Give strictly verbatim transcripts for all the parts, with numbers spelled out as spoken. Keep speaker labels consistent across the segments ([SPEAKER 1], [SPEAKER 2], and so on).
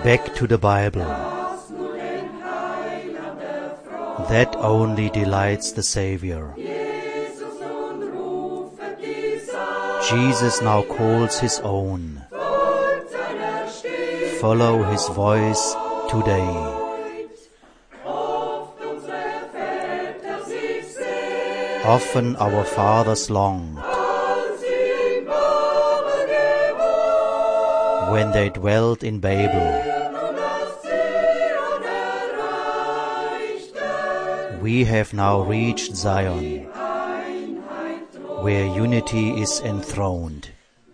[SPEAKER 1] Back to the Bible. That only delights the Savior. Jesus now calls his own. Follow his voice today. Often our fathers longed when they dwelt in Babel. We have now reached Zion, where unity is enthroned.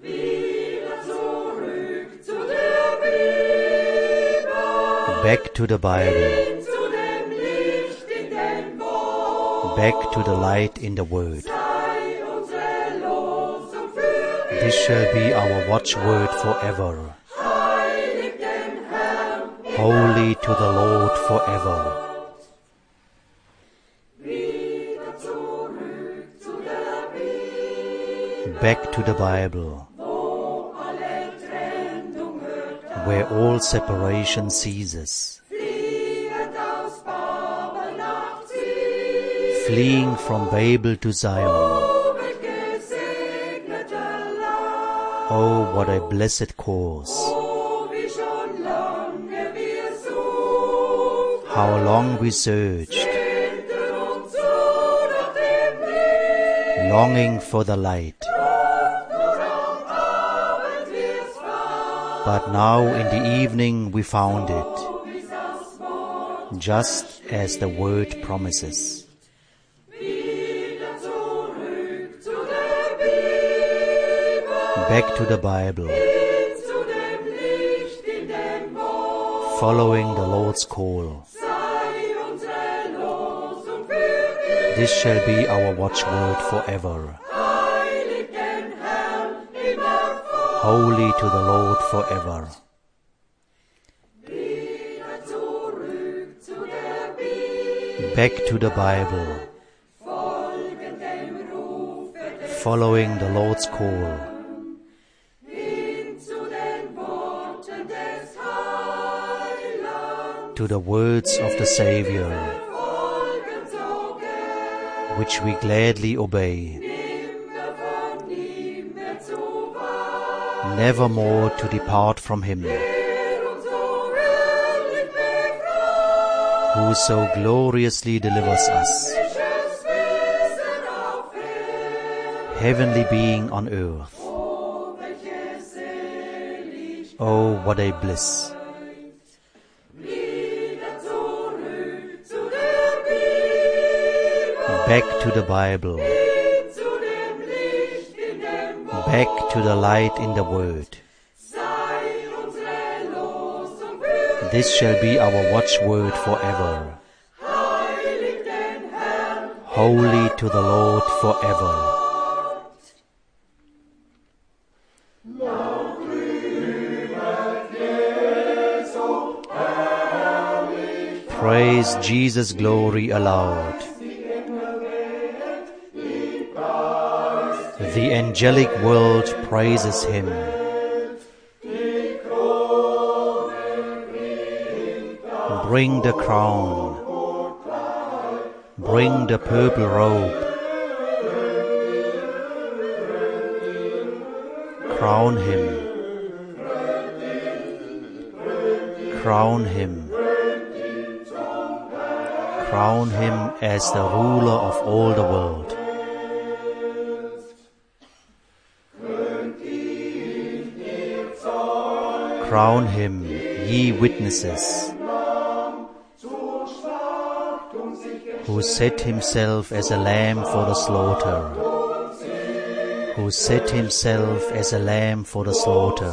[SPEAKER 1] Back to the Bible. Back to the light in the Word. This shall be our watchword forever. Holy to the Lord forever. Back to the Bible, where all separation ceases. Fleeing from Babel to Zion. Oh, what a blessed course! How long we searched, longing for the light. But now in the evening we found it, just as the Word promises. Back to the Bible, following the Lord's call. This shall be our watchword forever. Holy to the Lord forever. Back to the Bible, following the Lord's call. To the words of the Savior, which we gladly obey. Never more to depart from him, who so gloriously delivers us, heavenly being on earth. Oh, what a bliss! Back to the Bible. Back to the light in the Word. This shall be our watchword forever. Holy to the Lord forever. Praise Jesus' glory aloud. The angelic world praises him. Bring the crown. Bring the purple robe. Crown him. Crown him. Crown him as the ruler of all the world. Crown him, ye witnesses, who set himself as a lamb for the slaughter, who set himself as a lamb for the slaughter.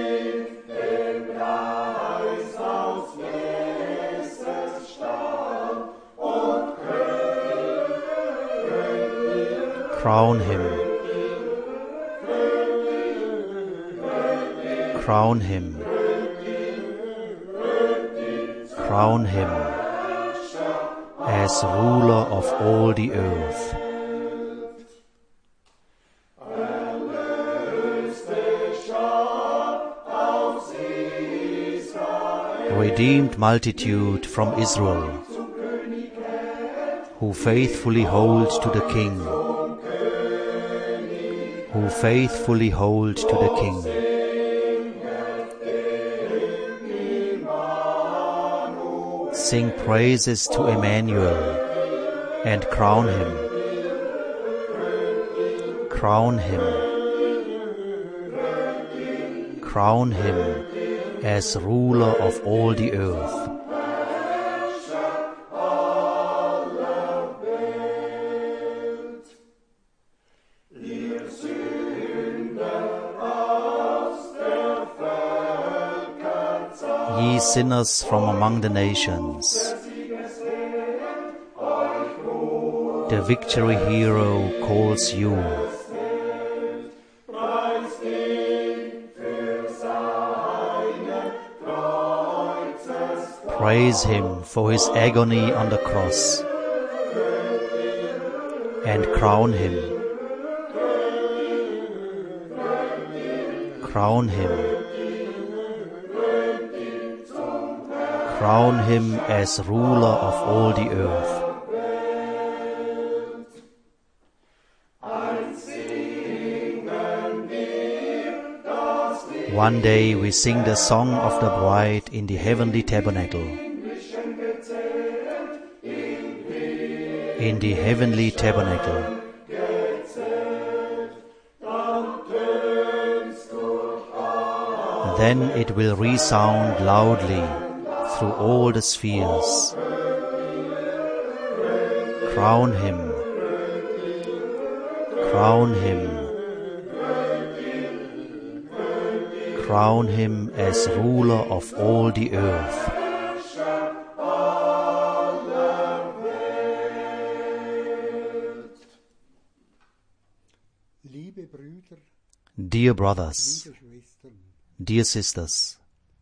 [SPEAKER 1] Crown him. Crown him. Crown him as ruler of all the earth.
[SPEAKER 2] Erlöste Schar aus Israel.
[SPEAKER 1] redeemed multitude from Israel, who faithfully hold to the King, who faithfully hold to the King. Sing praises to Emmanuel and crown him, crown him, crown him as ruler of all the earth. Ye sinners from among the nations, the victory hero calls you. Praise him for his agony on the cross, and crown him, crown him, crown him as ruler of all the earth. One day we sing the song of the bride in the heavenly tabernacle. In the heavenly tabernacle. Then it will resound loudly through all the spheres. Crown him, crown him, crown him as ruler of all the earth. Dear brothers, dear sisters,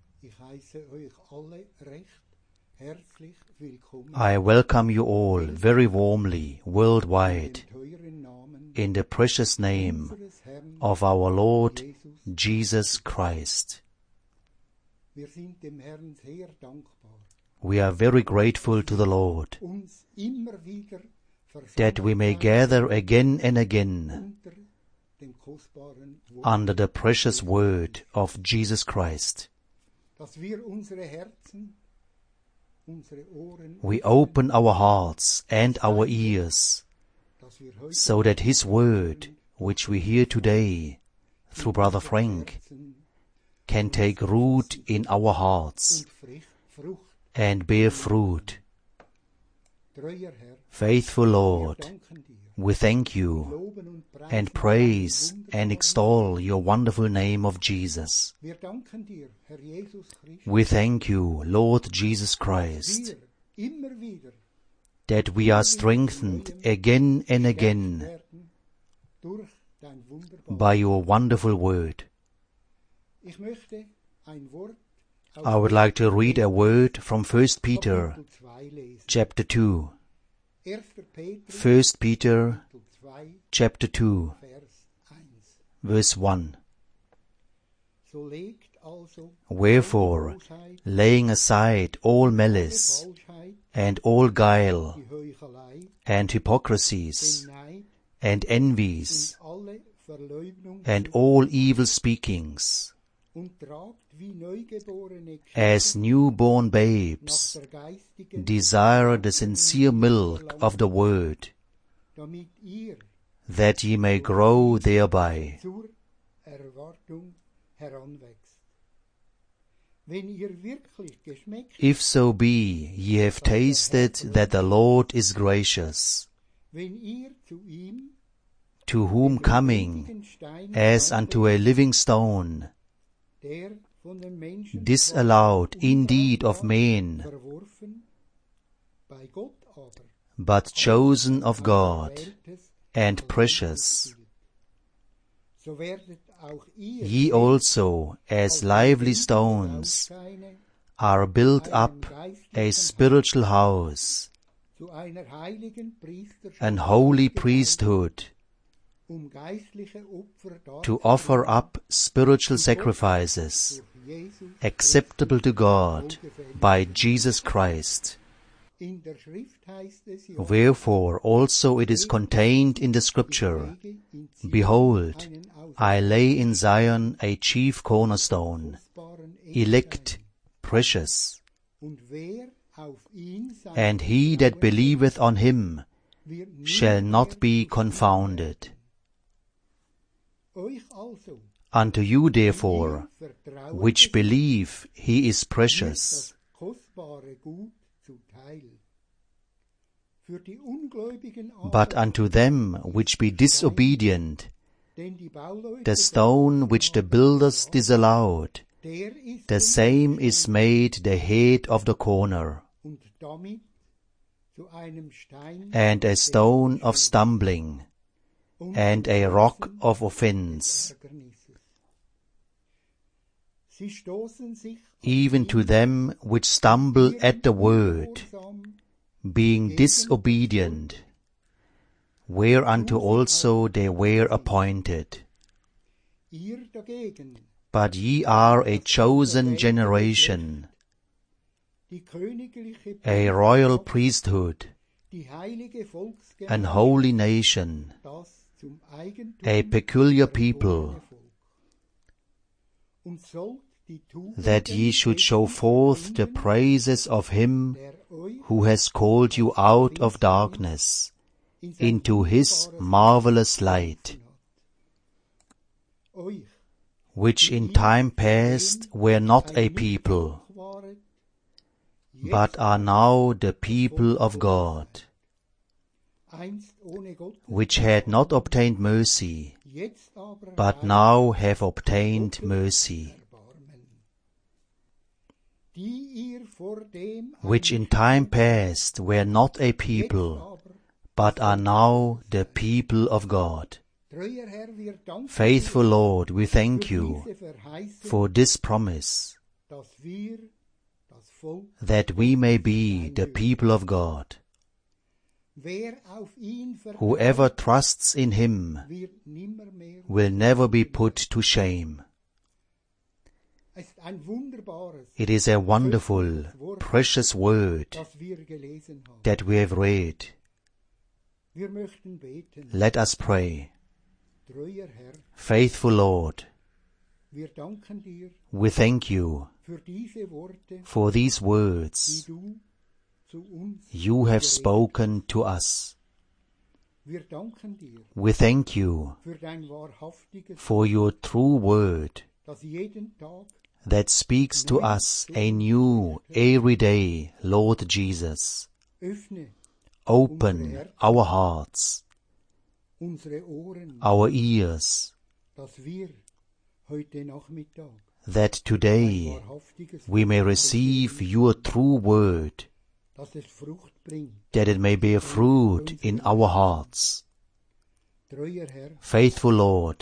[SPEAKER 1] I welcome you all very warmly worldwide in the precious name of our Lord Jesus Christ. We are very grateful to the Lord that we may gather again and again under the precious word of Jesus Christ. We open our hearts and our ears so that His word, which we hear today through Brother Frank, can take root in our hearts and bear fruit. Faithful Lord, we thank you and praise and extol your wonderful name of Jesus. We thank you, Lord Jesus Christ, that we are strengthened again and again by your wonderful word. I would like to read a word from First Peter chapter two. First Peter chapter two, verse one. Wherefore, laying aside all malice, and all guile, and hypocrisies, and envies, and all evil speakings, as newborn babes, desire the sincere milk of the word, that ye may grow thereby. If so be ye have tasted that the Lord is gracious, to whom coming as unto a living stone, disallowed indeed of men, but chosen of God, and precious, ye also, as lively stones, are built up a spiritual house, an holy priesthood, to offer up spiritual sacrifices acceptable to God by Jesus Christ. Wherefore also it is contained in the Scripture, Behold, I lay in Zion a chief cornerstone, elect, precious, and he that believeth on him shall not be confounded. Unto you therefore, which believe, he is precious. But unto them which be disobedient, the stone which the builders disallowed, the same is made the head of the corner, and a stone of stumbling, and a rock of offense. Even to them which stumble at the word, being disobedient, whereunto also they were appointed. But ye are a chosen generation, a royal priesthood, an holy nation, a peculiar people, that ye should show forth the praises of him who has called you out of darkness into his marvelous light, which in time past were not a people, but are now the people of God, which had not obtained mercy, but now have obtained mercy, which in time past were not a people, but are now the people of God. Faithful Lord, we thank you for this promise, that we may be the people of God. Whoever trusts in him will never be put to shame. It is a wonderful, precious word that we have read. Let us pray. Faithful Lord, we thank you for these words you have spoken to us. We thank you for your true word that speaks to us anew every day, Lord Jesus. Open our hearts, our ears, that today we may receive your true word, that it may bear fruit in our hearts. Faithful Lord,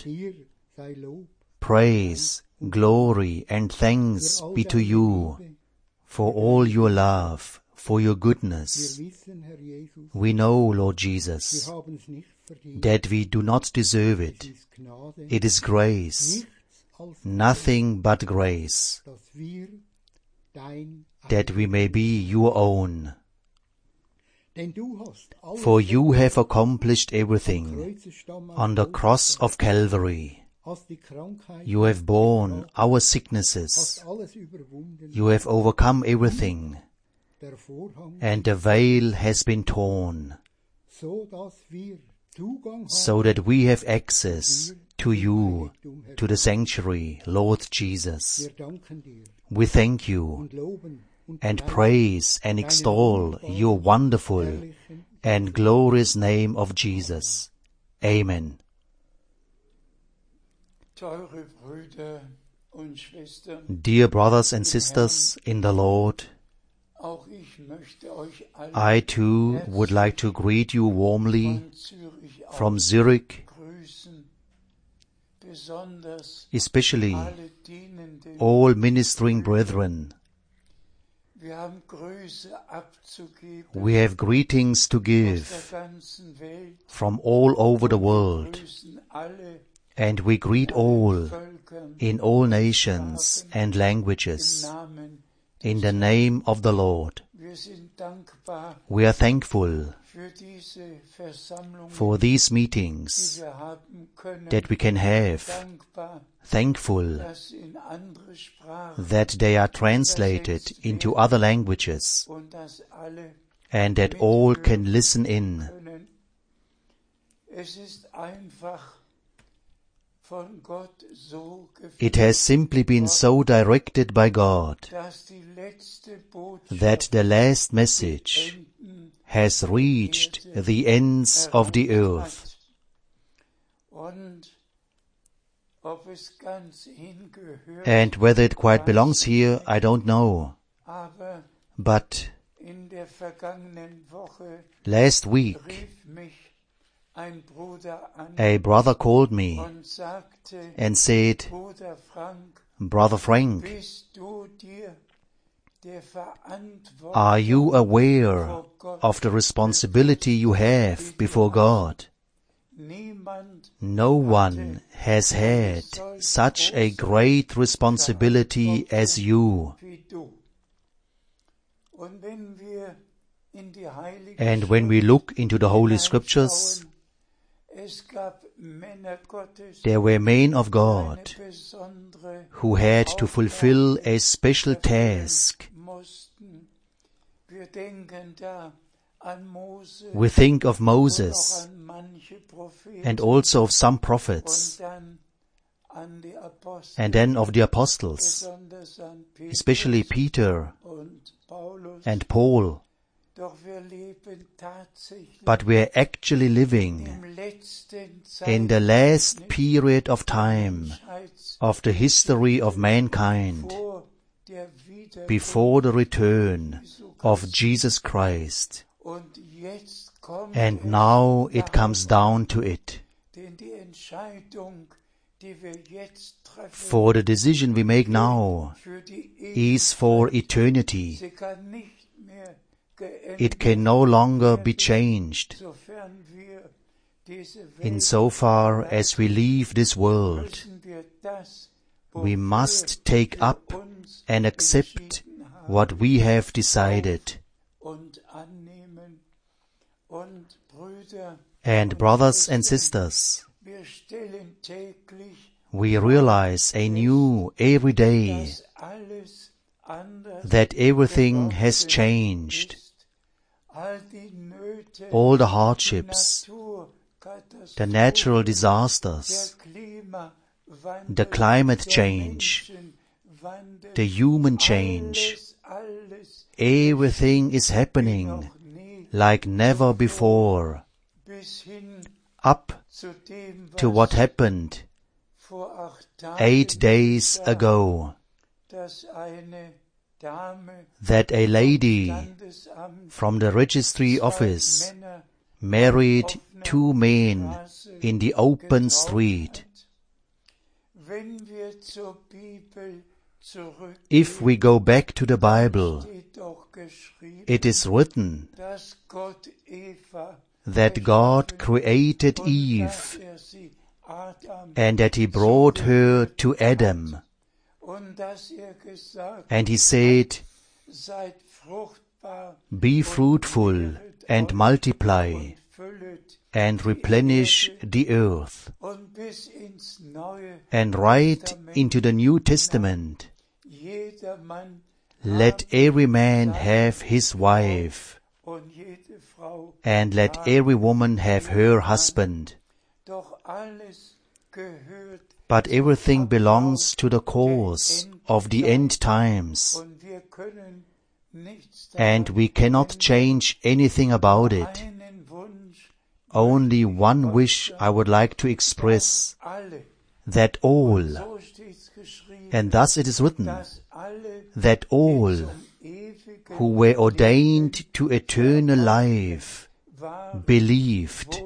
[SPEAKER 1] praise, glory, and thanks be to you for all your love, for your goodness. We know, Lord Jesus, that we do not deserve it. It is grace, nothing but grace, that we may be your own. For you have accomplished everything on the cross of Calvary. You have borne our sicknesses. You have overcome everything, and the veil has been torn, so that we have access to you, to the sanctuary, Lord Jesus. We thank you and praise and extol your wonderful and glorious name of Jesus. Amen. Dear brothers and sisters in the Lord, I too would like to greet you warmly from Zurich, especially all ministering brethren. We have greetings to give from all over the world, And we greet all in all nations and languages in the name of the Lord. We are thankful for these meetings that we can have, thankful that they are translated into other languages and that all can listen in. It has simply been so directed by God that the last message has reached the ends of the earth. And whether it quite belongs here, I don't know. But last week, a brother called me and said, Brother Frank, are you aware of the responsibility you have before God? No one has had such a great responsibility as you. And when we look into the Holy Scriptures, there were men of God who had to fulfill a special task. We think of Moses and also of some prophets, and then of the apostles, especially Peter and Paul. But we are actually living in the last period of time of the history of mankind before the return of Jesus Christ. And now it comes down to it. For the decision we make now is for eternity. It can no longer be changed. Insofar as we leave this world, we must take up and accept what we have decided. And brothers and sisters, we realize anew every day that everything has changed. All the hardships, the natural disasters, the climate change, the human change, everything is happening like never before, up to what happened eight days ago, that a lady from the registry office married two men in the open street. If we go back to the Bible, it is written that God created Eve and that He brought her to Adam. And He said, be fruitful and multiply and replenish the earth. And right into the New Testament, let every man have his wife, and let every woman have her husband. But everything belongs to the course of the end times, and we cannot change anything about it. Only one wish I would like to express, that all, and thus it is written, that all who were ordained to eternal life believed.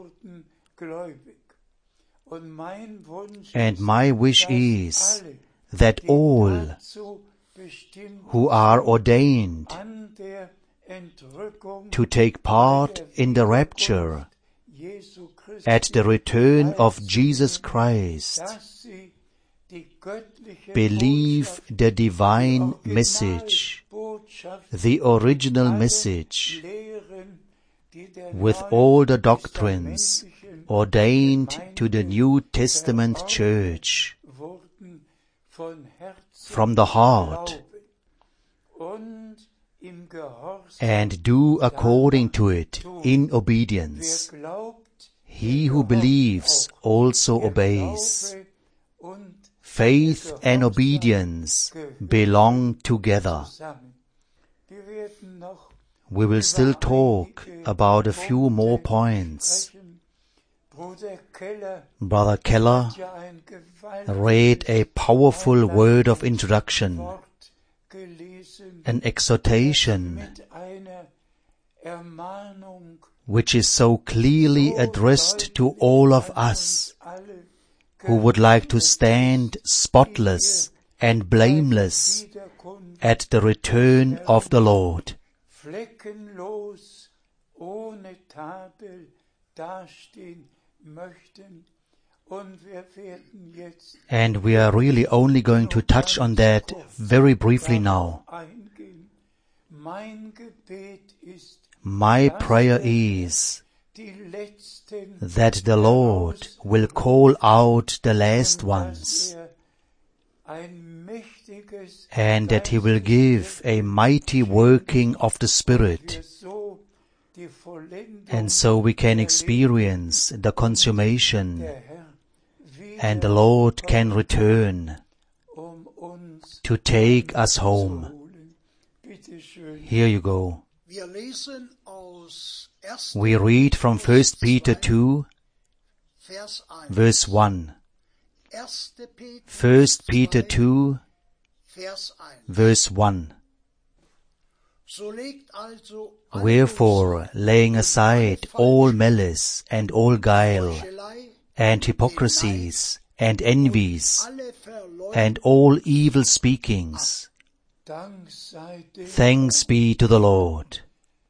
[SPEAKER 1] And my wish is that all who are ordained to take part in the rapture at the return of Jesus Christ, believe the divine message, the original message, with all the doctrines ordained to the New Testament Church, from the heart, and do according to it in obedience. He who believes also obeys. Faith and obedience belong together. We will still talk about a few more points. Brother Keller read a powerful word of introduction, an exhortation which is so clearly addressed to all of us who would like to stand spotless and blameless at the return of the Lord. And we are really only going to touch on that very briefly now. My prayer is that the Lord will call out the last ones, and that He will give a mighty working of the Spirit, and so we can experience the consummation, and the Lord can return to take us home. Here you go. We read from First Peter two, verse one. First Peter two, verse one. Wherefore, laying aside all malice and all guile, and hypocrisies, and envies, and all evil speakings, thanks be to the Lord,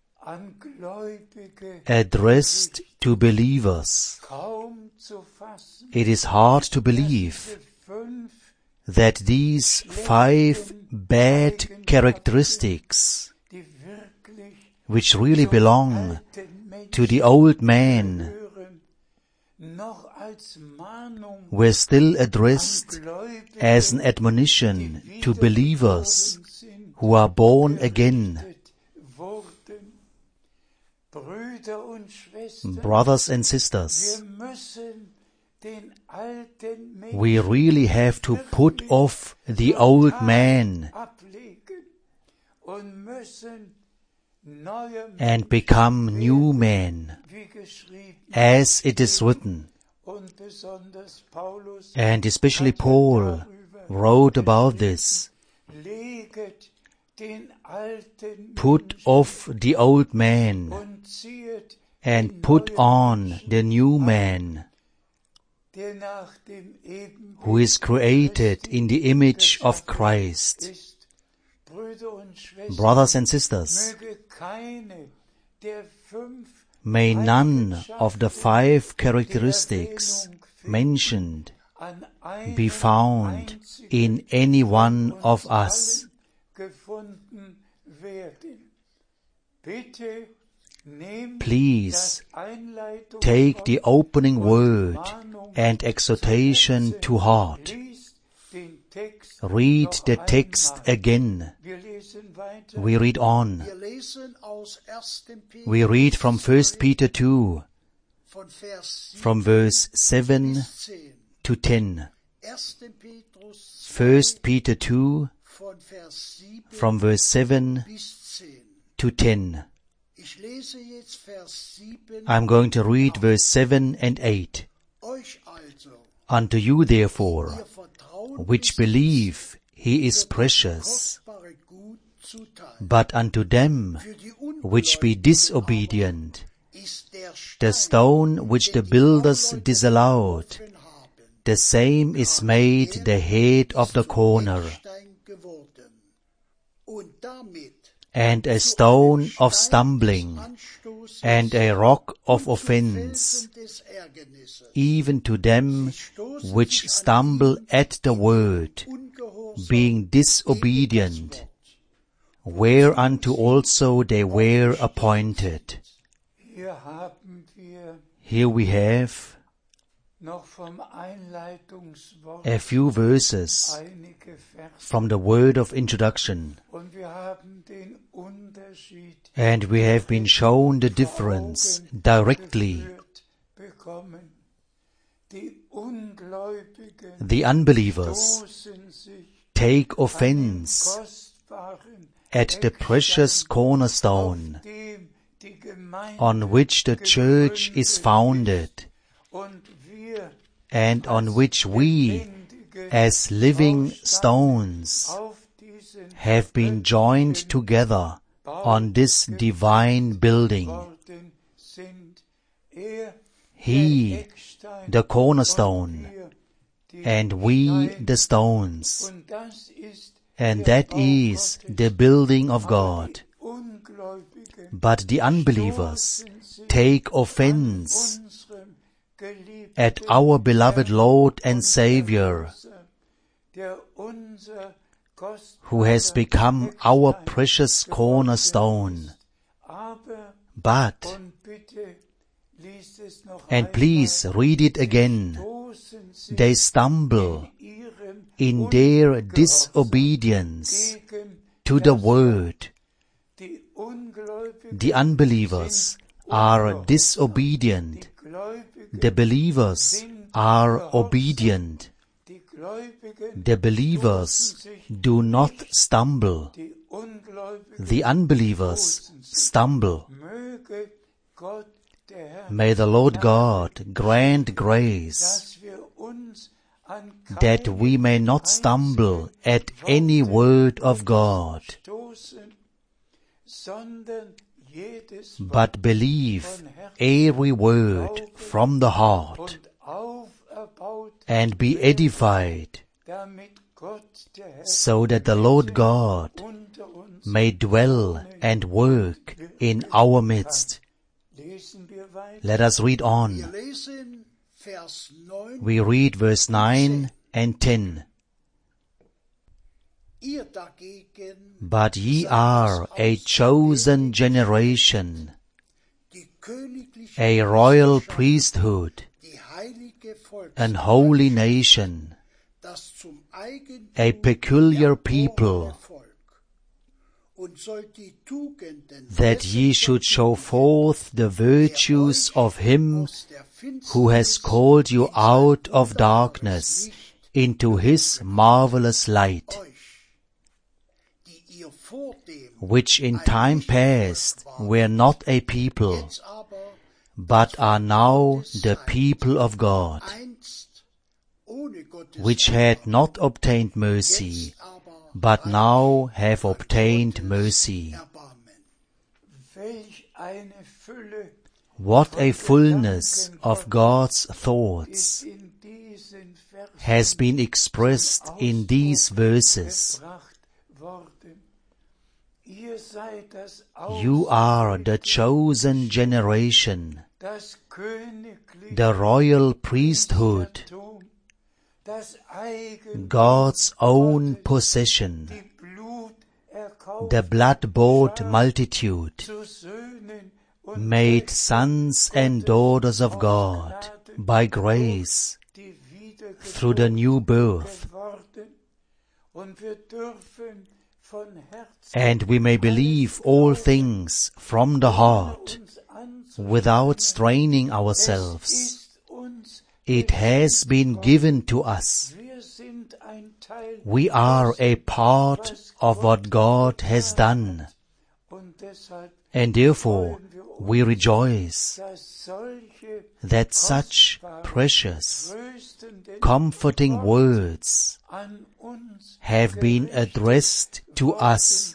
[SPEAKER 1] addressed to believers. It is hard to believe that these five bad characteristics, which really belong to the old man, were still addressed as an admonition to believers who are born again. Brothers and sisters, we really have to put off the old man and become new men, as it is written. And especially Paul wrote about this. Put off the old man and put on the new man, who is created in the image of Christ. Brothers and sisters, may none of the five characteristics mentioned be found in any one of us. Please take the opening word and exhortation to heart. Read the text again. We read on. We read from First Peter two, from verse seven to ten. First Peter two, from verse seven to ten. I'm going to read verse seven and eight. Unto you therefore, which believe, He is precious. But unto them which be disobedient, the stone which the builders disallowed, the same is made the head of the corner, and a stone of stumbling, and a rock of offense, even to them which stumble at the word, being disobedient, whereunto also they were appointed. Here we have a few verses from the word of introduction, and we have been shown the difference directly. The unbelievers take offense at the precious cornerstone on which the church is founded, and on which we, as living stones, have been joined together on this divine building. He, the cornerstone, and we the stones, and that is the building of God. But the unbelievers take offense at our beloved Lord and Savior, who has become our precious cornerstone. But, and please read it again, they stumble in their disobedience to the word. The unbelievers are disobedient. The believers are obedient. The believers do not stumble. The unbelievers stumble. May the Lord God grant grace that we may not stumble at any word of God, but believe every word from the heart, and be edified, so that the Lord God may dwell and work in our midst. Let us read on. We read verse nine and ten. But ye are a chosen generation, a royal priesthood, an holy nation, a peculiar people, that ye should show forth the virtues of him who has called you out of darkness into his marvelous light, which in time past were not a people, but are now the people of God, which had not obtained mercy, but now have obtained mercy. What a fullness of God's thoughts has been expressed in these verses. You are the chosen generation, the royal priesthood, God's own possession, the blood-bought multitude, made sons and daughters of God by grace through the new birth. And we may believe all things from the heart without straining ourselves. It has been given to us. We are a part of what God has done, and therefore we rejoice that such precious, comforting words have been addressed to us.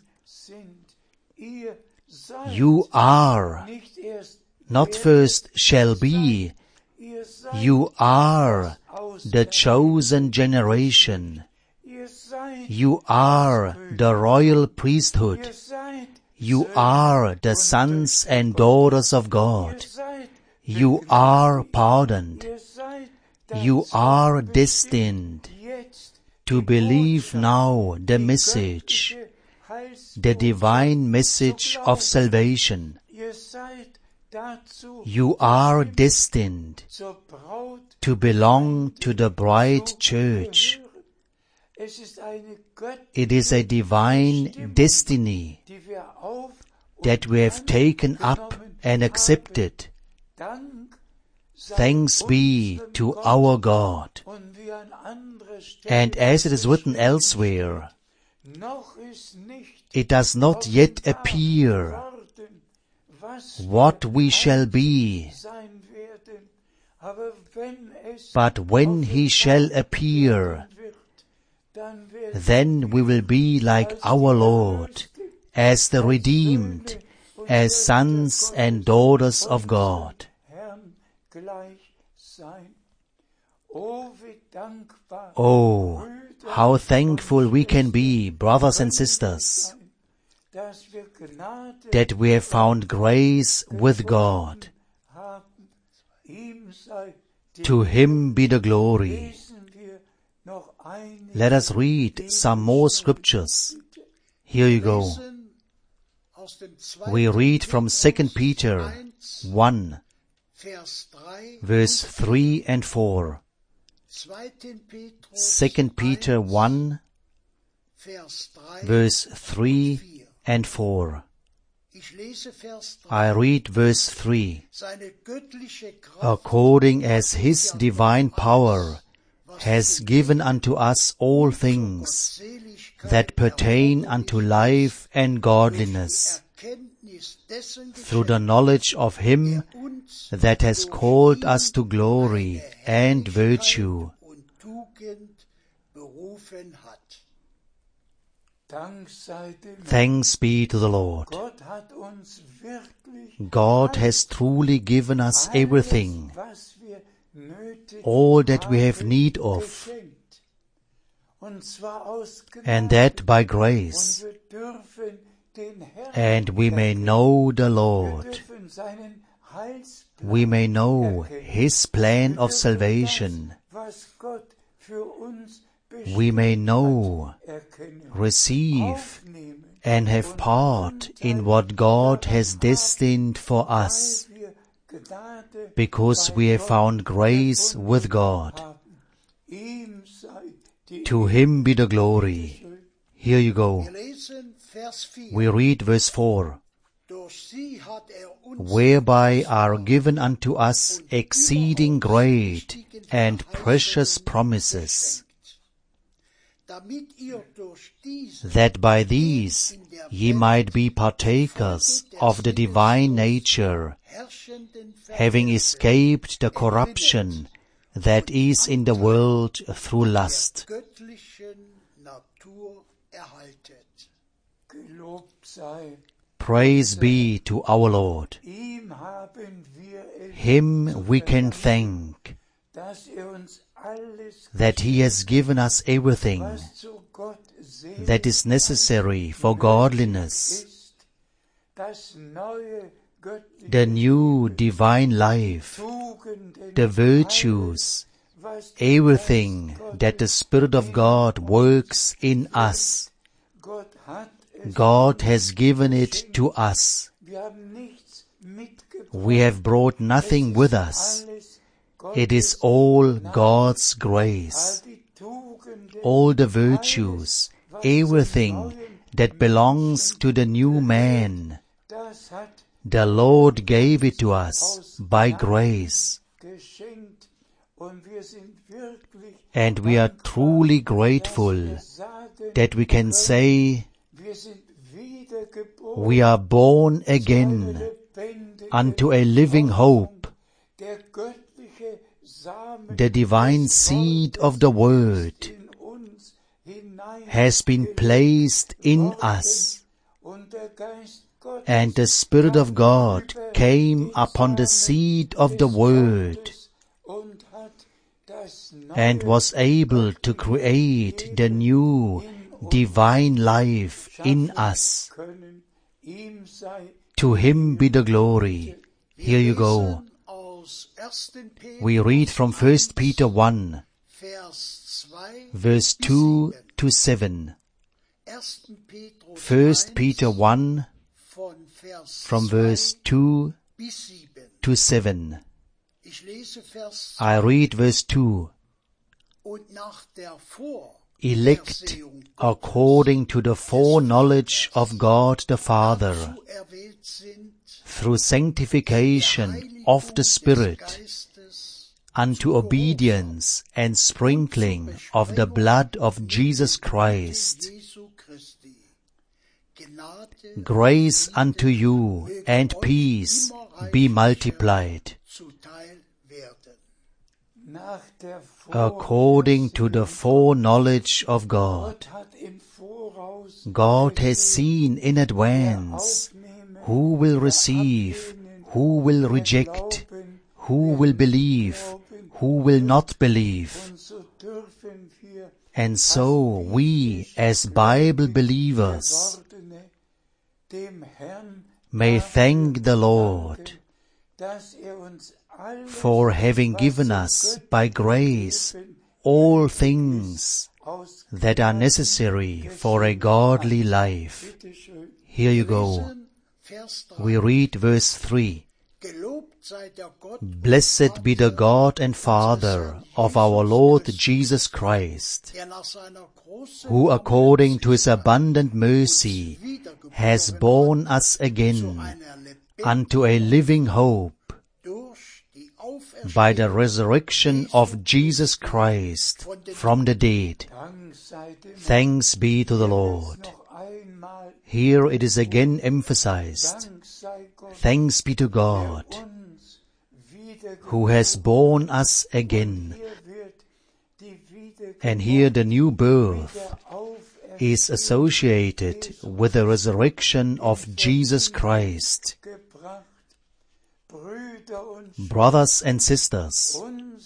[SPEAKER 1] You are, not first shall be, you are the chosen generation. You are the royal priesthood. You are the sons and daughters of God. You are pardoned. You are destined to believe now the message, the divine message of salvation. You are destined to belong to the bride church. It is a divine destiny that we have taken up and accepted. Thanks be to our God. And as it is written elsewhere, it does not yet appear what we shall be, but when he shall appear, then we will be like our Lord, as the redeemed, as sons and daughters of God. Oh, how thankful we can be, brothers and sisters, that we have found grace with God. To Him be the glory. Let us read some more scriptures. Here you go. We read from Second Peter one, verse three and four. Second Peter one, verse three and four. I read verse three. According as His divine power has given unto us all things that pertain unto life and godliness, through the knowledge of Him that has called us to glory and virtue. Thanks be to the Lord. God has truly given us everything, all that we have need of, and that by grace, and we may know the Lord. We may know His plan of salvation. We may know, receive, and have part in what God has destined for us, because we have found grace with God. To Him be the glory. Here you go. We read verse four. Whereby are given unto us exceeding great and precious promises, that by these ye might be partakers of the divine nature, having escaped the corruption that is in the world through lust. Praise be to our Lord. Him we can thank that He has given us everything that is necessary for godliness, the new divine life, the virtues, everything that the Spirit of God works in us. God has given it to us. We have brought nothing with us. It is all God's grace. All the virtues, everything that belongs to the new man, the Lord gave it to us by grace. And we are truly grateful that we can say, we are born again unto a living hope. The divine seed of the Word has been placed in us, and the Spirit of God came upon the seed of the Word and was able to create the new divine life in us. To Him be the glory. Here you go. We read from First Peter one, verse two to seven. First Peter one, from verse two to seven. I read verse two. Elect according to the foreknowledge of God the Father, through sanctification of the Spirit, unto obedience and sprinkling of the blood of Jesus Christ. Grace unto you and peace be multiplied, according to the foreknowledge of God. God has seen in advance who will receive, who will reject, who will believe, who will not believe. And so we, as Bible believers, may thank the Lord for having given us by grace all things that are necessary for a godly life. Here you go. We read verse three. Blessed be the God and Father of our Lord Jesus Christ, who according to His abundant mercy has borne us again unto a living hope by the resurrection of Jesus Christ from the dead. Thanks be to the Lord. Here it is again emphasized. Thanks be to God, who has born us again. And here the new birth is associated with the resurrection of Jesus Christ. Brothers and sisters,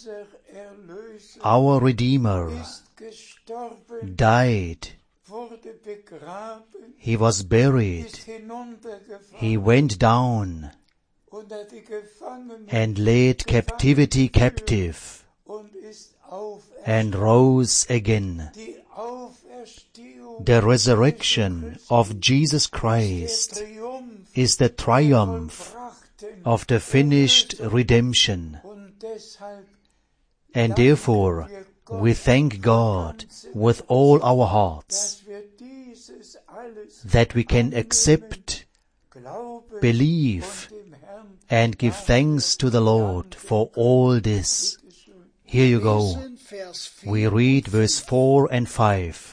[SPEAKER 1] our Redeemer died. He was buried. He went down and led captivity captive and rose again. The resurrection of Jesus Christ is the triumph of the finished redemption. And therefore, we thank God with all our hearts that we can accept, believe, and give thanks to the Lord for all this. Here you go. We read verse four and five.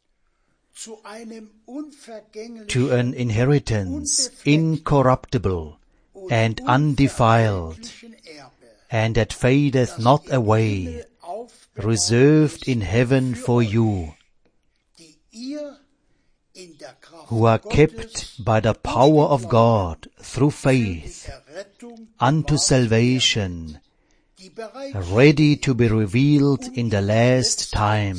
[SPEAKER 1] To an inheritance incorruptible and undefiled, and that fadeth not away, reserved in heaven for you, who are kept by the power of God through faith unto salvation, ready to be revealed in the last time.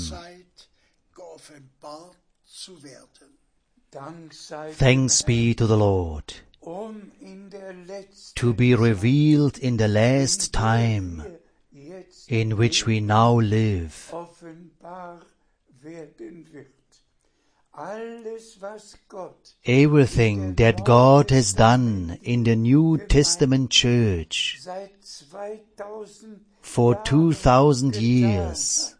[SPEAKER 1] Thanks be to the Lord. To be revealed in the last time in which we now live. Everything that God has done in the New Testament church for two thousand years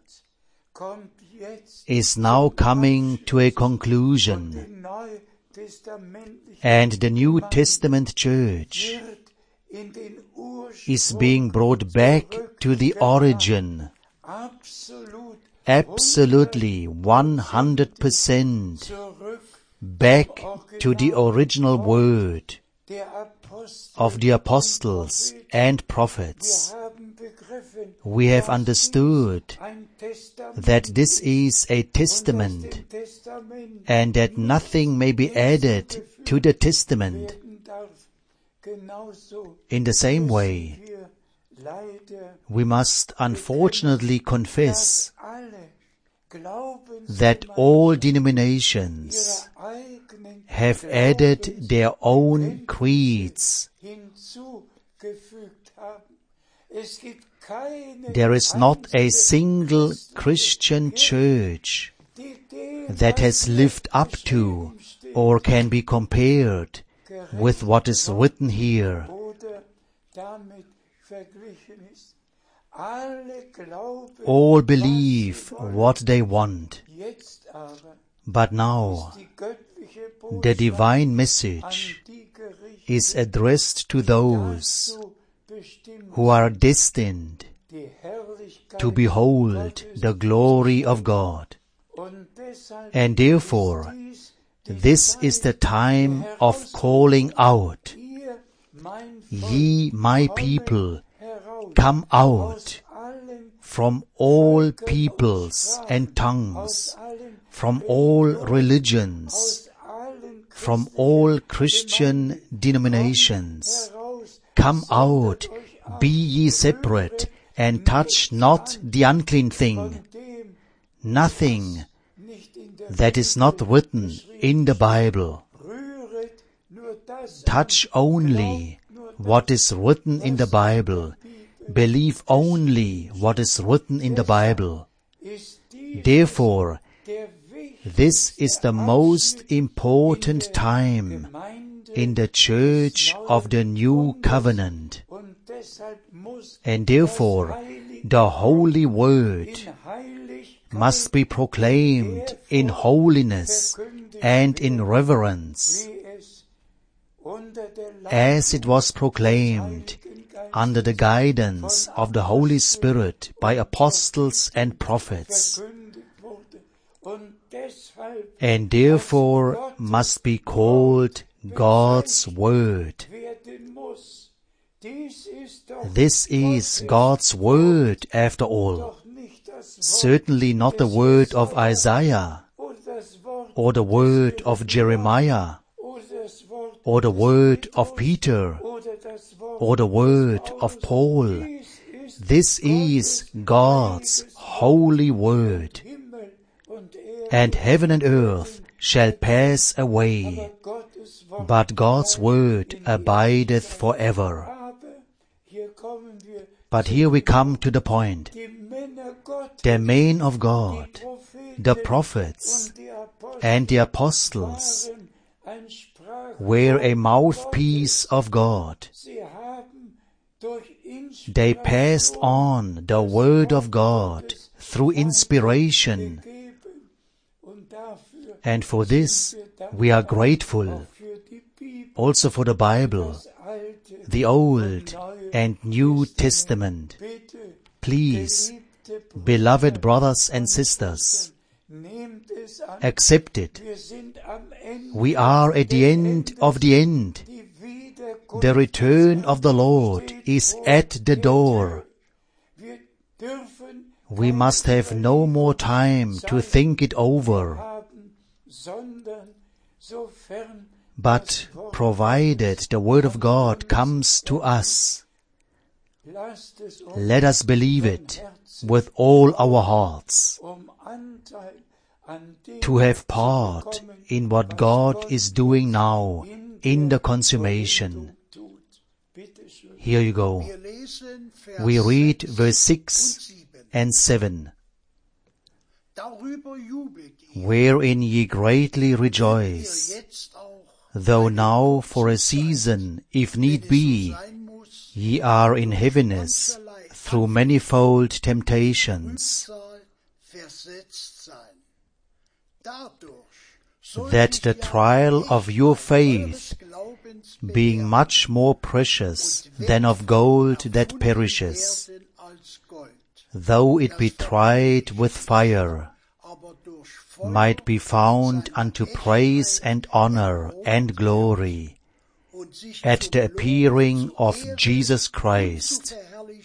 [SPEAKER 1] is now coming to a conclusion, and the New Testament church is being brought back to the origin, absolutely one hundred percent back to the original word of the apostles and prophets. We have understood that this is a testament, and that nothing may be added to the testament. In the same way, we must unfortunately confess that all denominations have added their own creeds. There is not a single Christian church that has lived up to or can be compared with what is written here. All believe what they want. But now, the divine message is addressed to those who are destined to behold the glory of God. And therefore, this is the time of calling out, "Ye, my people, come out from all peoples and tongues, from all religions, from all Christian denominations. Come out, be ye separate, and touch not the unclean thing." Nothing that is not written in the Bible. Touch only what is written in the Bible. Believe only what is written in the Bible. Therefore, this is the most important time in the Church of the New Covenant. And therefore, the Holy Word must be proclaimed in holiness and in reverence, as it was proclaimed under the guidance of the Holy Spirit by apostles and prophets, and therefore must be called God's Word. This is God's Word after all. Certainly not the word of Isaiah, or the word of Jeremiah, or the word of Peter, or the word of Paul. This is God's holy word. And heaven and earth shall pass away, but God's word abideth forever. But here we come to the point. The men of God, the prophets, and the apostles were a mouthpiece of God. They passed on the Word of God through inspiration. And for this we are grateful. Also for the Bible, the Old and New Testament. Please, beloved brothers and sisters, accept it. We are at the end of the end. The return of the Lord is at the door. We must have no more time to think it over. But provided the Word of God comes to us, let us believe it with all our hearts, to have part in what God is doing now in the consummation. Here you go. We read verse six and seven. Wherein ye greatly rejoice, though now for a season, if need be, ye are in heaviness through manifold temptations, that the trial of your faith, being much more precious than of gold that perishes, though it be tried with fire, might be found unto praise and honor and glory at the appearing of Jesus Christ.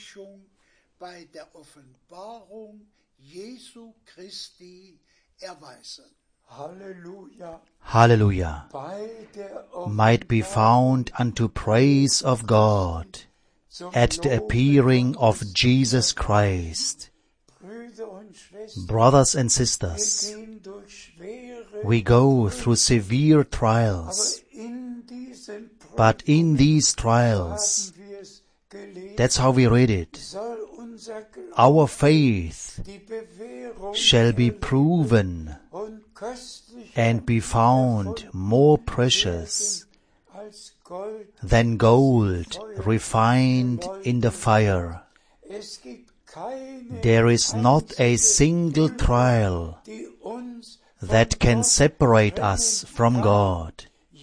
[SPEAKER 1] Hallelujah. Might be found unto praise of God at the appearing of Jesus Christ. Brothers and sisters, we go through severe trials, but in these trials, that's how we read it, our faith shall be proven and be found more precious than gold refined in the fire. There is not a single trial that can separate us from God.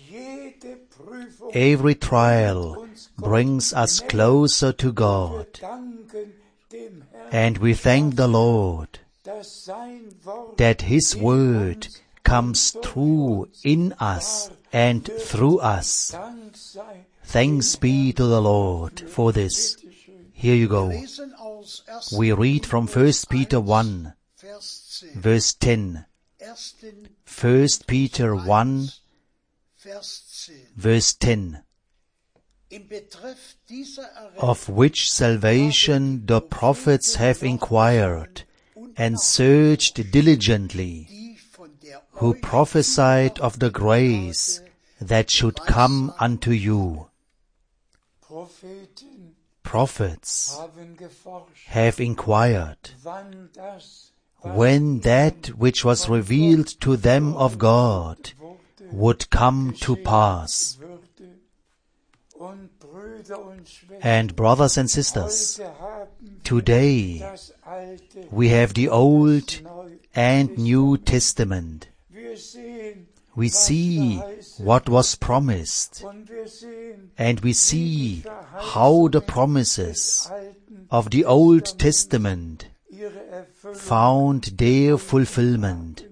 [SPEAKER 1] Every trial brings us closer to God. And we thank the Lord that His Word comes true in us and through us. Thanks be to the Lord for this. Here you go. We read from First Peter one, verse ten. First Peter one, verse ten. Of which salvation the prophets have inquired and searched diligently, who prophesied of the grace that should come unto you. Prophets have inquired when that which was revealed to them of God would come to pass. And brothers and sisters, today we have the Old and New Testament. We see what was promised, and we see how the promises of the Old Testament found their fulfillment.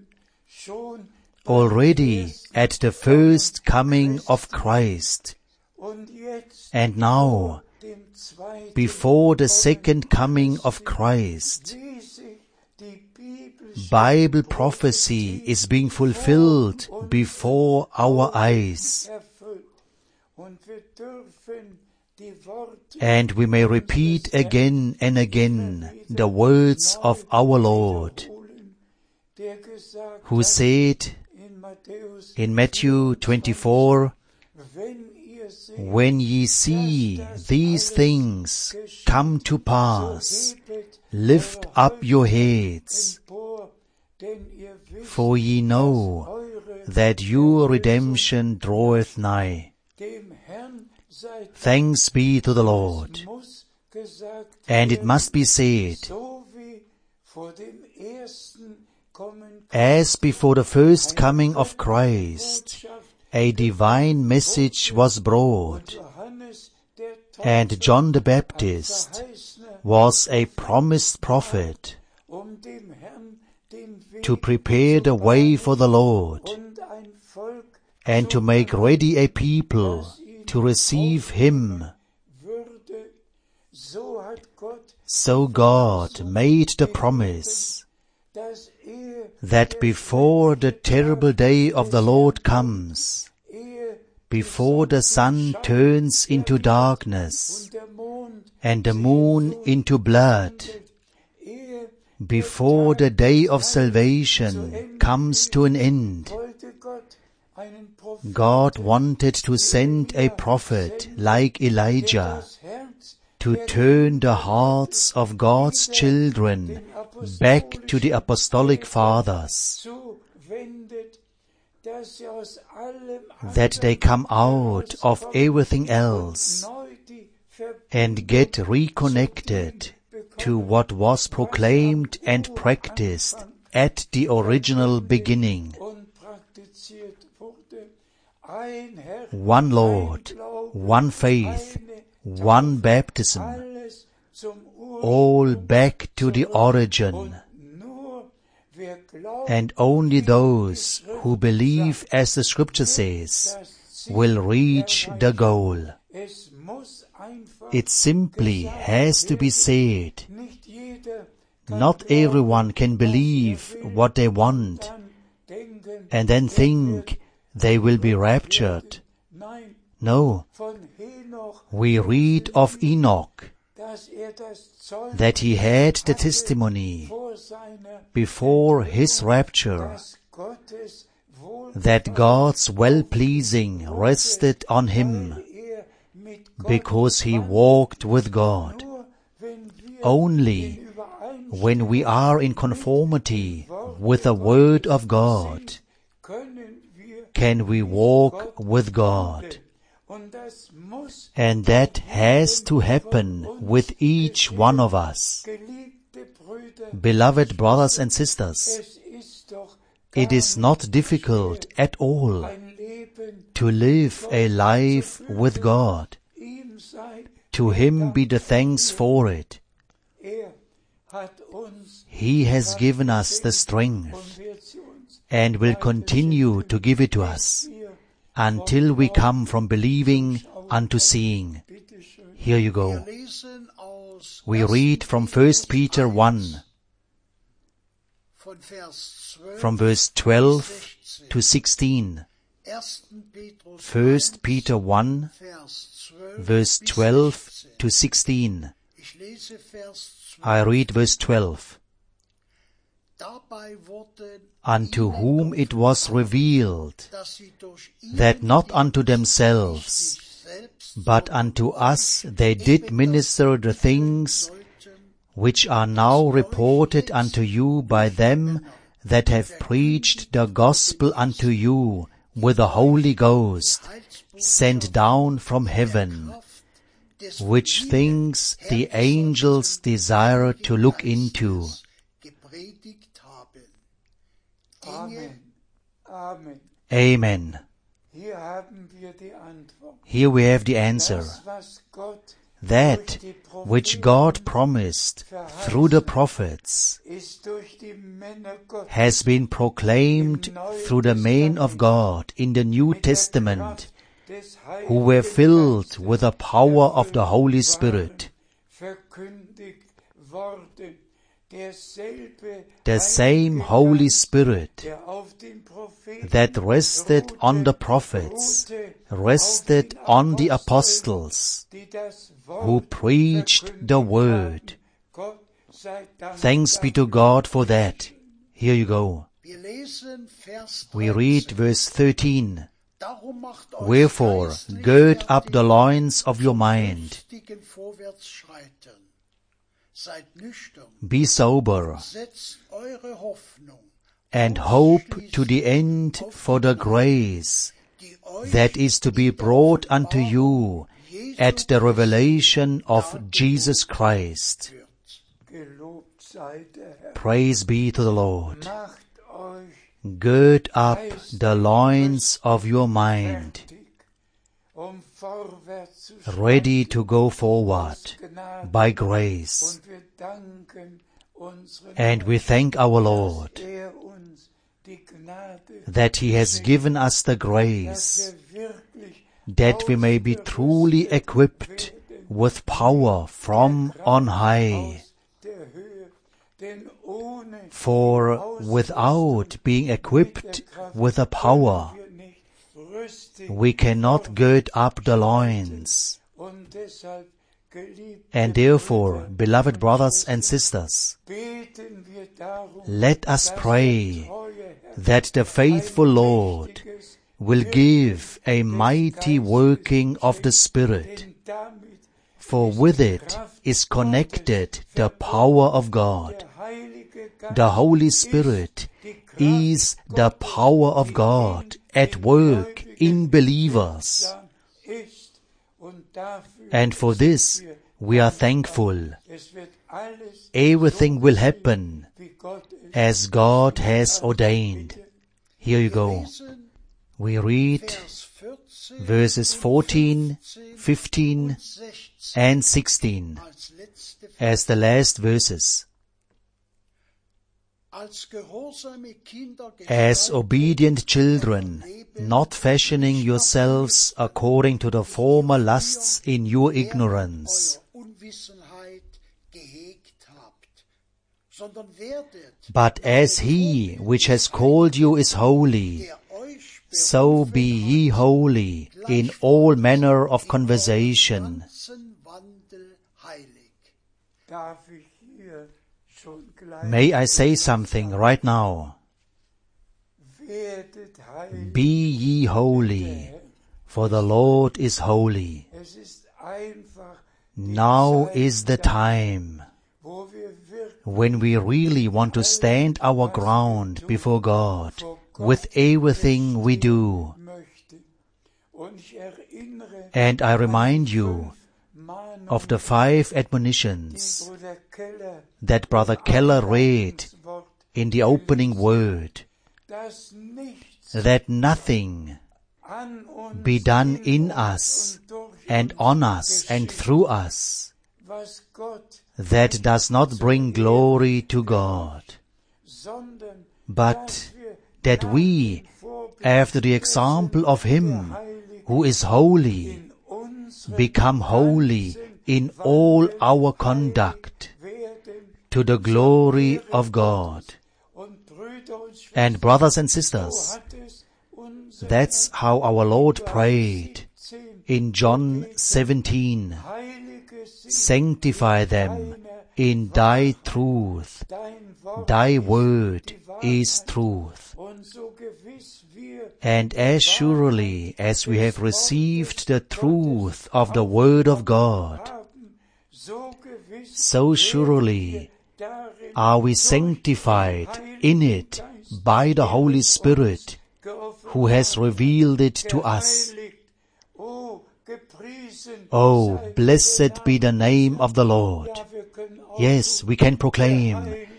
[SPEAKER 1] Already at the first coming of Christ, and now, before the second coming of Christ, Bible prophecy is being fulfilled before our eyes. And we may repeat again and again the words of our Lord, who said in Matthew twenty-four, when ye see these things come to pass, lift up your heads, for ye know that your redemption draweth nigh. Thanks be to the Lord. And it must be said, as before the first coming of Christ, a divine message was brought, and John the Baptist was a promised prophet to prepare the way for the Lord and to make ready a people to receive Him. So God made the promise that before the terrible day of the Lord comes, before the sun turns into darkness and the moon into blood, before the day of salvation comes to an end, God wanted to send a prophet like Elijah to turn the hearts of God's children back to the apostolic fathers, that they come out of everything else and get reconnected to what was proclaimed and practiced at the original beginning. One Lord, one faith, one baptism, all back to the origin. And only those who believe as the Scripture says will reach the goal. It simply has to be said. Not everyone can believe what they want and then think they will be raptured. No. We read of Enoch, that he had the testimony before his rapture that God's well-pleasing rested on him because he walked with God. Only when we are in conformity with the Word of God can we walk with God. And that has to happen with each one of us. Beloved brothers and sisters, it is not difficult at all to live a life with God. To Him be the thanks for it. He has given us the strength and will continue to give it to us until we come from believing unto seeing. Here you go. We read from First Peter one, from verse twelve to sixteen. First Peter one, verse twelve to sixteen. I read verse twelve. Unto whom it was revealed that not unto themselves, but unto us they did minister the things which are now reported unto you by them that have preached the gospel unto you with the Holy Ghost, sent down from heaven, which things the angels desire to look into.
[SPEAKER 2] Amen. Amen.
[SPEAKER 1] Amen. Here we have the answer. That which God promised through the prophets has been proclaimed through the men of God in the New Testament, who were filled with the power of the Holy Spirit. The same Holy Spirit that rested on the prophets, rested on the apostles, who preached the Word. Thanks be to God for that. Here you go. We read verse thirteen. Wherefore, gird up the loins of your mind. Be sober, and hope to the end for the grace that is to be brought unto you at the revelation of Jesus Christ. Praise be to the Lord. Gird up the loins of your mind, ready to go forward by grace. And we thank our Lord that He has given us the grace that we may be truly equipped with power from on high. For without being equipped with the power, we cannot gird up the loins. And therefore, beloved brothers and sisters, let us pray that the faithful Lord will give a mighty working of the Spirit, for with it is connected the power of God. The Holy Spirit is the power of God at work in believers. And for this we are thankful. Everything will happen as God has ordained. Here you go. We read verses fourteen, fifteen, and sixteen as the last verses. As obedient children, not fashioning yourselves according to the former lusts in your ignorance, but as He which has called you is holy, so be ye holy in all manner of conversation,
[SPEAKER 2] darf ich hier schon gleich
[SPEAKER 1] May I say something right now?
[SPEAKER 2] werdet heilig,
[SPEAKER 1] Be ye holy, for the Lord is holy.
[SPEAKER 2] es ist einfach
[SPEAKER 1] Now
[SPEAKER 2] Zeit
[SPEAKER 1] is the
[SPEAKER 2] da,
[SPEAKER 1] time
[SPEAKER 2] wo wir wirklich
[SPEAKER 1] when we really want to stand our ground before God with everything we do.
[SPEAKER 2] möchten. Und ich erinnere
[SPEAKER 1] And I remind you
[SPEAKER 2] fünf Mahnungen,
[SPEAKER 1] of the five
[SPEAKER 2] die
[SPEAKER 1] admonitions
[SPEAKER 2] Bruder Keller
[SPEAKER 1] that Brother Keller read
[SPEAKER 2] ins Wort,
[SPEAKER 1] in the opening word,
[SPEAKER 2] dass nichts
[SPEAKER 1] that nothing
[SPEAKER 2] an uns
[SPEAKER 1] be done in
[SPEAKER 2] in
[SPEAKER 1] us
[SPEAKER 2] und durch
[SPEAKER 1] and
[SPEAKER 2] uns
[SPEAKER 1] on us and
[SPEAKER 2] geschieht,
[SPEAKER 1] through us
[SPEAKER 2] was Gott,
[SPEAKER 1] that does not bring glory to God,
[SPEAKER 2] sondern
[SPEAKER 1] but
[SPEAKER 2] dass wir
[SPEAKER 1] that
[SPEAKER 2] nach
[SPEAKER 1] we,
[SPEAKER 2] dem Vorbild
[SPEAKER 1] after the
[SPEAKER 2] dessen,
[SPEAKER 1] example of
[SPEAKER 2] der
[SPEAKER 1] Him
[SPEAKER 2] heilig
[SPEAKER 1] who is holy,
[SPEAKER 2] in unserem
[SPEAKER 1] become holy
[SPEAKER 2] ganzen
[SPEAKER 1] in all
[SPEAKER 2] Wandel
[SPEAKER 1] our
[SPEAKER 2] heilig
[SPEAKER 1] conduct
[SPEAKER 2] werden,
[SPEAKER 1] to the glory of God.
[SPEAKER 2] und Brüder und Schwestern,
[SPEAKER 1] And brothers and
[SPEAKER 2] so
[SPEAKER 1] sisters,
[SPEAKER 2] hat es unser
[SPEAKER 1] that's how our Lord prayed
[SPEAKER 2] siebzehn
[SPEAKER 1] in John seventeen.
[SPEAKER 2] Heilige sind
[SPEAKER 1] Sanctify them in thy truth.
[SPEAKER 2] dein Wort
[SPEAKER 1] Thy
[SPEAKER 2] ist
[SPEAKER 1] word
[SPEAKER 2] die Wahrheit.
[SPEAKER 1] is truth.
[SPEAKER 2] Und so gewiss wir
[SPEAKER 1] And as surely as we have received the truth of the word of God,
[SPEAKER 2] haben, so gewiss
[SPEAKER 1] so surely
[SPEAKER 2] darin
[SPEAKER 1] are we sanctified in it by the Holy Spirit, who has revealed it to us.
[SPEAKER 2] geheiligt. Oh, gepriesen
[SPEAKER 1] Oh,
[SPEAKER 2] sei
[SPEAKER 1] blessed
[SPEAKER 2] der
[SPEAKER 1] be the name of the Lord.
[SPEAKER 2] Ja, wir können auch
[SPEAKER 1] Yes, we can proclaim,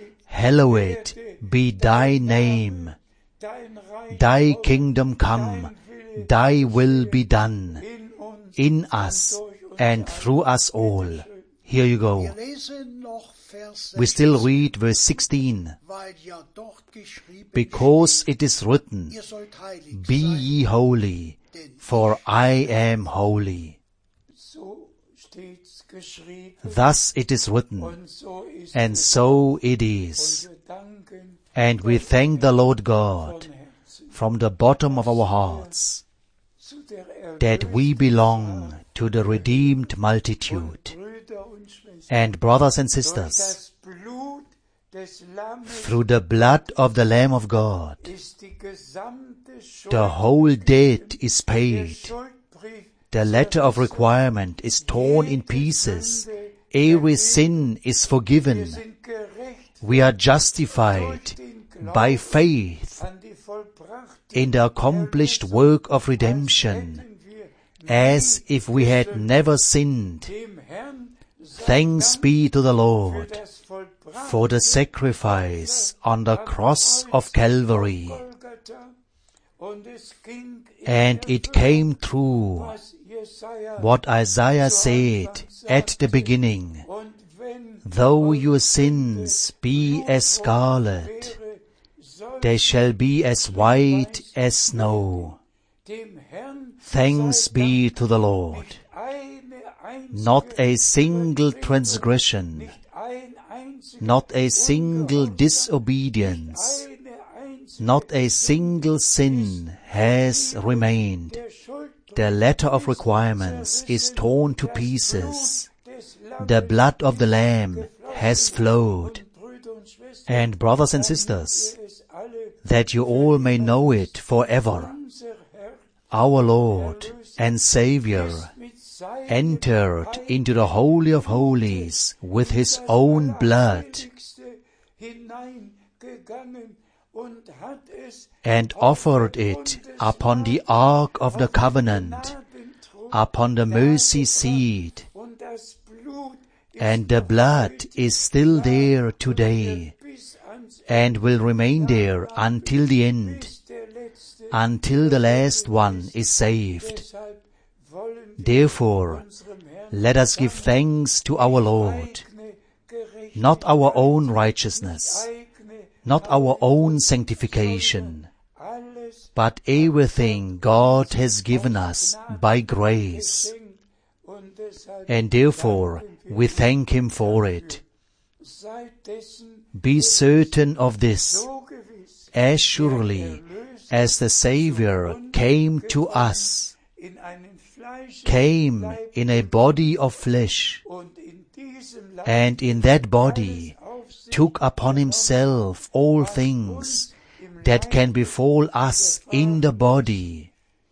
[SPEAKER 1] hallowed be thy name,
[SPEAKER 2] dein Reich
[SPEAKER 1] thy
[SPEAKER 2] kommen,
[SPEAKER 1] kingdom come, thy will be done
[SPEAKER 2] in uns
[SPEAKER 1] in us and through us all. Here you go.
[SPEAKER 3] Wir lesen noch Vers
[SPEAKER 1] We still read verse sixteen,
[SPEAKER 3] weil ja dort geschrieben
[SPEAKER 1] because it is written,
[SPEAKER 3] steht, ihr sollt heilig
[SPEAKER 1] be
[SPEAKER 3] sein,
[SPEAKER 1] ye holy, for I am holy.
[SPEAKER 2] So steht's geschrieben
[SPEAKER 1] Thus it is written,
[SPEAKER 2] und so ist
[SPEAKER 1] and
[SPEAKER 2] es.
[SPEAKER 1] so it is.
[SPEAKER 2] Und wir danken
[SPEAKER 1] And we thank the Lord God
[SPEAKER 2] von Herzen
[SPEAKER 1] from the bottom of our hearts
[SPEAKER 2] zu der
[SPEAKER 1] that we
[SPEAKER 2] erlösten
[SPEAKER 1] belong to the redeemed multitude.
[SPEAKER 2] Brüder und Schwestern.
[SPEAKER 1] And brothers and
[SPEAKER 2] Durch
[SPEAKER 1] sisters,
[SPEAKER 2] das Blut des Lammes
[SPEAKER 1] through the blood of the Lamb of God,
[SPEAKER 2] ist die gesamte Schuld,
[SPEAKER 1] the whole debt is
[SPEAKER 2] der
[SPEAKER 1] paid.
[SPEAKER 2] Schuldbrief,
[SPEAKER 1] The letter of requirement is torn in pieces. Every sin is
[SPEAKER 2] wir
[SPEAKER 1] forgiven.
[SPEAKER 2] sind gerecht
[SPEAKER 1] We are justified by faith
[SPEAKER 2] an die vollbrachte
[SPEAKER 1] in the accomplished work of redemption,
[SPEAKER 2] hätten wir
[SPEAKER 1] as if we had never sinned.
[SPEAKER 2] dem Herrn sei
[SPEAKER 1] Thanks
[SPEAKER 2] Dank
[SPEAKER 1] be to the
[SPEAKER 2] für
[SPEAKER 1] Lord
[SPEAKER 2] das vollbrachte
[SPEAKER 1] for the sacrifice on the cross of Calvary.
[SPEAKER 2] Golgatha. Und es ging in
[SPEAKER 1] And it came true
[SPEAKER 2] was Jesaja
[SPEAKER 1] what Isaiah said at the beginning,
[SPEAKER 2] und wenn
[SPEAKER 1] though your sins be as scarlet,
[SPEAKER 2] wäre, soll
[SPEAKER 1] they shall be as white as snow.
[SPEAKER 2] dem Herrn
[SPEAKER 1] Thanks
[SPEAKER 2] sei
[SPEAKER 1] be to the Lord.
[SPEAKER 2] Dank, eine einzige
[SPEAKER 1] Not a single
[SPEAKER 2] Übertretung,
[SPEAKER 1] transgression,
[SPEAKER 2] nicht ein einziges
[SPEAKER 1] not a single
[SPEAKER 2] Ungehorsam,
[SPEAKER 1] disobedience,
[SPEAKER 2] eine einzige
[SPEAKER 1] not a single sin has remained.
[SPEAKER 2] der Schuldbrief
[SPEAKER 1] The letter of requirements is torn to pieces. The blood of the Lamb has flowed. And brothers and sisters, that you all may know it forever, our Lord and Savior entered into the Holy of Holies with His own blood and offered it upon the ark of the covenant, upon the mercy seat, and the blood is still there today and will remain there until the end, until the last one is saved. Therefore, let us give thanks to our Lord, not our own righteousness, not our own sanctification, but everything God has given us by grace. And therefore, we thank Him for it. Be certain of this, as surely as the Savior came to us, came in a body of flesh,
[SPEAKER 2] diesem Leib
[SPEAKER 1] and in that body
[SPEAKER 2] alles auf sich
[SPEAKER 1] took upon himself all
[SPEAKER 2] was
[SPEAKER 1] things
[SPEAKER 2] uns im
[SPEAKER 1] that
[SPEAKER 2] Leib
[SPEAKER 1] can befall us in the body.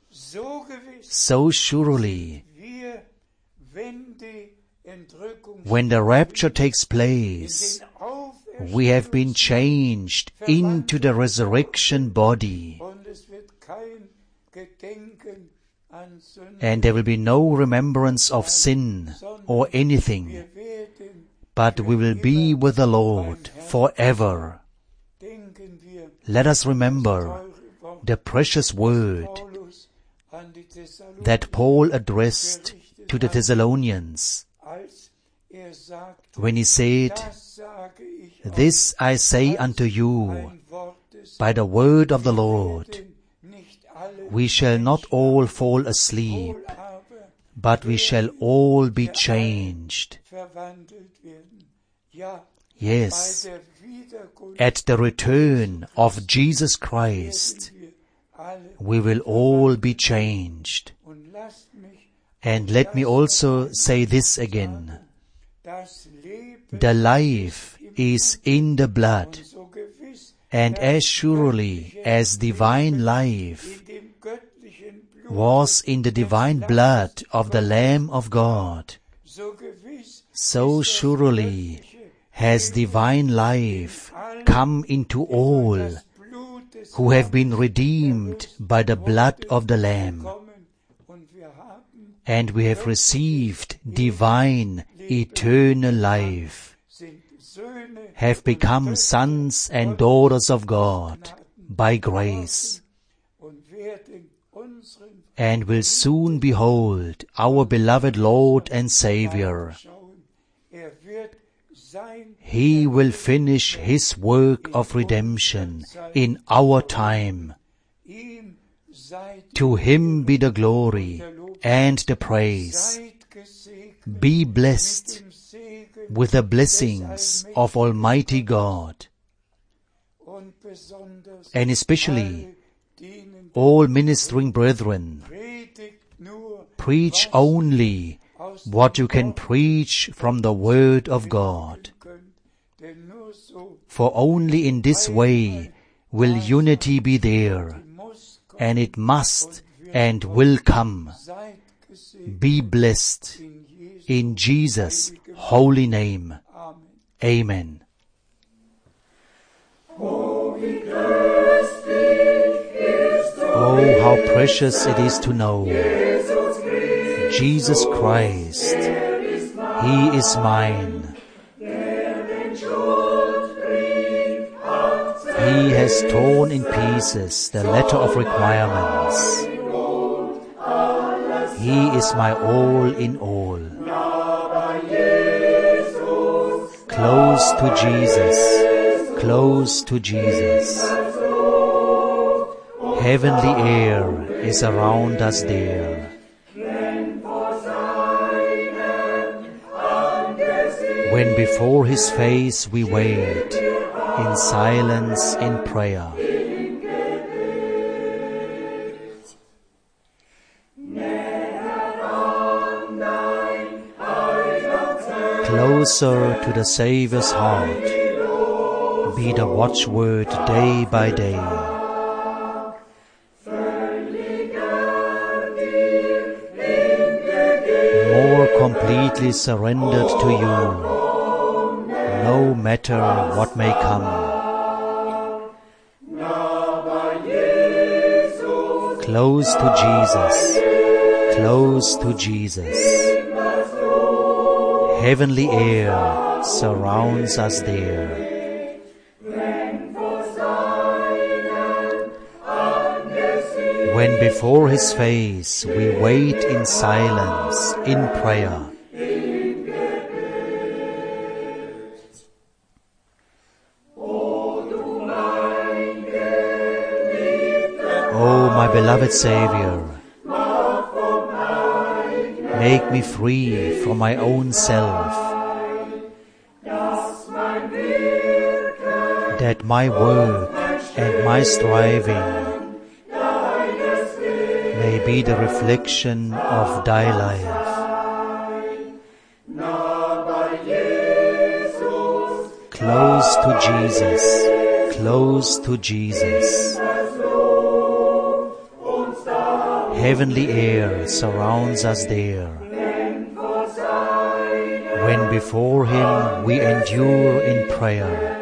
[SPEAKER 2] so gewiss
[SPEAKER 1] So surely,
[SPEAKER 2] wir, wenn die Entrückung
[SPEAKER 1] when the rapture takes place,
[SPEAKER 2] den
[SPEAKER 1] we have been
[SPEAKER 2] Auferstehungs-
[SPEAKER 1] changed into the resurrection body,
[SPEAKER 2] und es wird kein Gedenken an Sünde,
[SPEAKER 1] and there will be no remembrance of sin or anything,
[SPEAKER 2] wir werden,
[SPEAKER 1] but we will be with the Lord forever.
[SPEAKER 2] denken wir,
[SPEAKER 1] Let us remember
[SPEAKER 2] teure Wort
[SPEAKER 1] the precious word
[SPEAKER 2] Paulus an die Thessalonicher,
[SPEAKER 1] that Paul addressed to the Thessalonians
[SPEAKER 2] als er sagte,
[SPEAKER 1] when he said,
[SPEAKER 2] das sage ich euch,
[SPEAKER 1] "This I say unto you
[SPEAKER 2] ein Wort des
[SPEAKER 1] by the word of the Lord,
[SPEAKER 2] werden nicht alle
[SPEAKER 1] we shall not all fall asleep,
[SPEAKER 2] wohl aber
[SPEAKER 1] but we shall all be changed."
[SPEAKER 2] verwandelt werden. Ja,
[SPEAKER 1] Yes,
[SPEAKER 2] bei der Wiederkunft
[SPEAKER 1] at the return of Jesus Christ,
[SPEAKER 2] werden wir alle.
[SPEAKER 1] we will all be changed.
[SPEAKER 2] Und lasst mich
[SPEAKER 1] And let me also say this again.
[SPEAKER 2] das Leben
[SPEAKER 1] The life is in the blood,
[SPEAKER 2] so gewiss
[SPEAKER 1] and as surely as divine life
[SPEAKER 2] in dem göttlichen Blut,
[SPEAKER 1] was in the divine blood of the Lamb of God,
[SPEAKER 2] so gewiss
[SPEAKER 1] so surely has divine life come into all
[SPEAKER 2] das Blut des
[SPEAKER 1] who have been redeemed by the blood of the Lamb,
[SPEAKER 2] kommen und wir haben
[SPEAKER 1] and we have received divine eternal life,
[SPEAKER 2] sind Söhne
[SPEAKER 1] have become sons and daughters of God by grace,
[SPEAKER 2] und werden unseren
[SPEAKER 1] and will soon behold our beloved Lord and Savior.
[SPEAKER 2] schauen. Er wird sein
[SPEAKER 1] He will finish His work of redemption in our time.
[SPEAKER 2] ihm seid
[SPEAKER 1] To Him be the glory and the praise.
[SPEAKER 2] seid gesegnet
[SPEAKER 1] Be blessed
[SPEAKER 2] im Segen
[SPEAKER 1] with the blessings of Almighty God,
[SPEAKER 2] und besonders
[SPEAKER 1] and especially
[SPEAKER 2] dienen
[SPEAKER 1] all ministering brethren,
[SPEAKER 2] predigt nur
[SPEAKER 1] preach only what you can preach from the Word of God.
[SPEAKER 2] könnt, denn nur so
[SPEAKER 1] For only in this way will unity be there,
[SPEAKER 2] muss Gott
[SPEAKER 1] and it must and will come.
[SPEAKER 2] seid gesegnet
[SPEAKER 1] Be blessed
[SPEAKER 2] in Jesu
[SPEAKER 1] in Jesus' holy name.
[SPEAKER 2] Amen.
[SPEAKER 1] Amen. Oh, how precious it is to know Jesus Christ, He is mine. He has torn in pieces the letter of requirements. He is my all in all. Close to Jesus, close to Jesus. Heavenly air is around us there. When before His face we wait, in silence, in prayer. Closer to the Saviour's heart, be the watchword day by day. More completely surrendered to you, no matter what may come. Close to Jesus, close to Jesus. Heavenly air surrounds us there. When before His face we wait in silence, in prayer. Oh, my beloved Savior, make me free from my own self, that my work and my striving may be the reflection of Thy life. close to Jesus, close to Jesus. Heavenly air surrounds us there. When before Him we endure in prayer,